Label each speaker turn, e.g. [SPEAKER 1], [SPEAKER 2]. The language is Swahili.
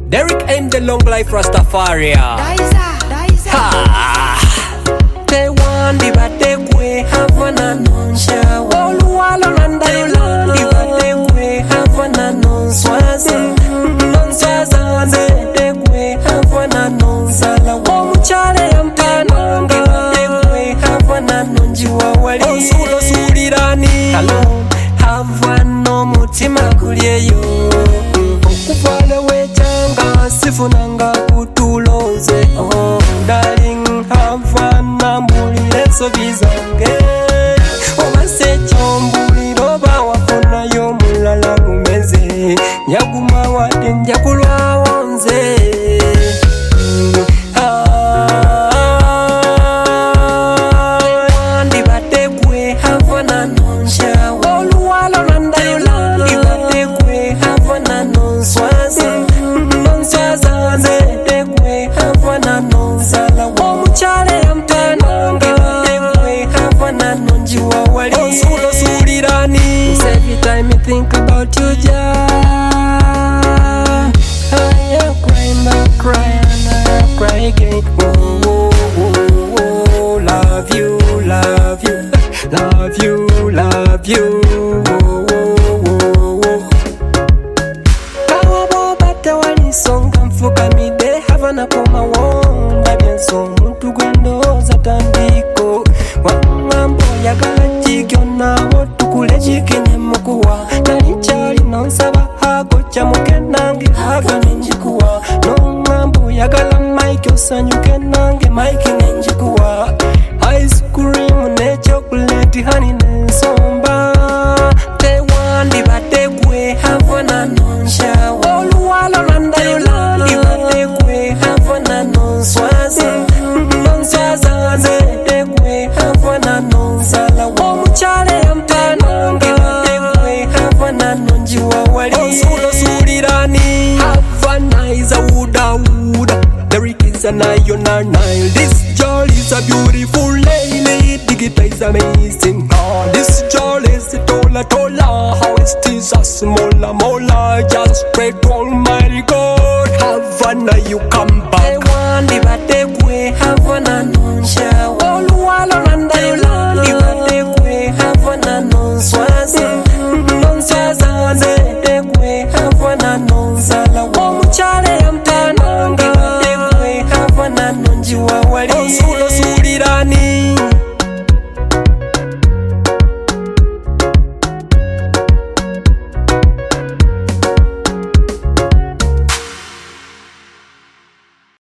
[SPEAKER 1] Derek and the long life Rastafari. They want the bad way, have one annonsha. All while on the land, the bad way, have one annonswas. Nonsense, the way, have one annonsa. La Womchare am Tana, the bad way, have one annonjua. Suro Surirani, hello, have one no mutima kurieyo. Kufala wechanga, sifunanga kutuloze. Oh, darling, have one. So bizange Omase chombuli roba wafuna yo mulala ngumeze Nyaguma wate njakulwa wonze Wandi bate kwe havana nonsha Oluwalo nanda yolandi bate kwe havana nonswazi Nonswaza zete kwe havana nonsala Womuchale ya mtana every time I think about you, Jah, I cry and I cry again. Oh, oh, oh, oh, love you, love you, love you, love you. Oh, oh, oh, oh. Kawabo bata wali songa mfuka mide havana koma wonda bienso muntu gwendo zatandiko wamambo yagala chikyona wotukule chikine mukuwa nalichali nonsaba hago chamuke nange haga nenjikuwa nongambo yagala maiki osanyuke nange maiki nenjikuwa ice cream ne chocolate honey nensomba te wandi bate kwe havana nonsha oluwalo landa yolandi bate kwe havana nonswazi nonswaza zete kwe havana nonsala womuchale ya mtana ngibate havana nonjiwa wali Suro Surirani Havana is a wooda Derek is an iron Nile. This jolly is a beautiful lady. Digita is amazing. This jolly is a tola How it is a smaller mola. Just pray to Almighty God Havana you come back. They want the bate kwe Havana